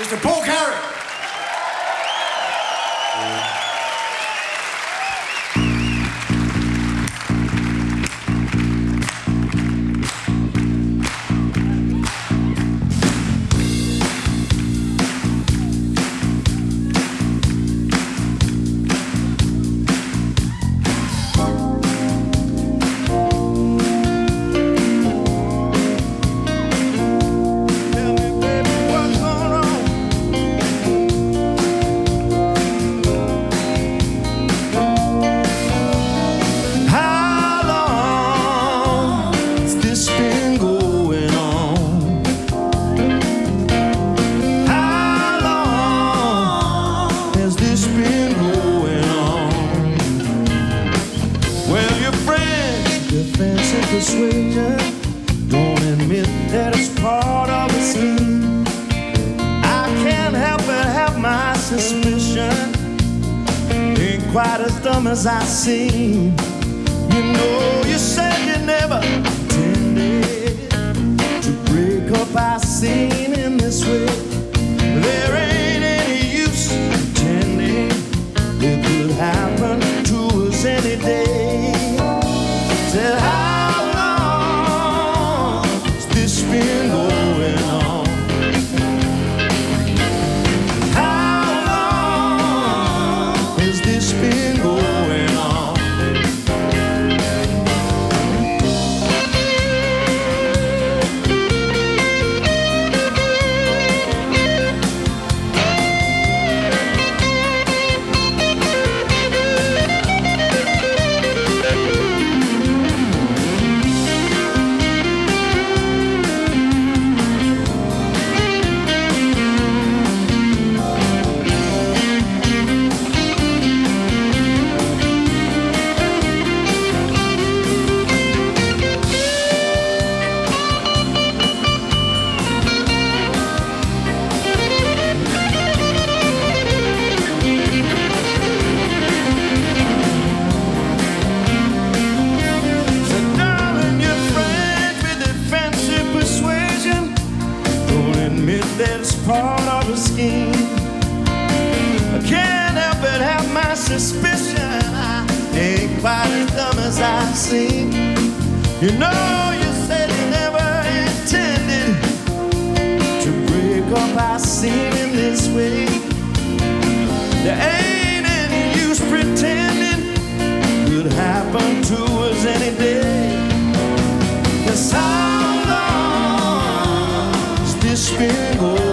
Mr. Paul Carey. Persuasion, don't admit that it's part of the scene. I can't help but have my suspicion. Ain't quite as dumb as I seem. You know, you said you never intended to break up our scene in this way. There ain't any use pretending it could happen to us any day. Said, how long has this been going on? How long has this been going on? That's part of a scheme. I can't help but have my suspicion. I ain't quite as dumb as I seem. You know, you said you never intended to break up our scene in this way. There ain't any use pretending it could happen to us any day. 'Cause how long has this been going on?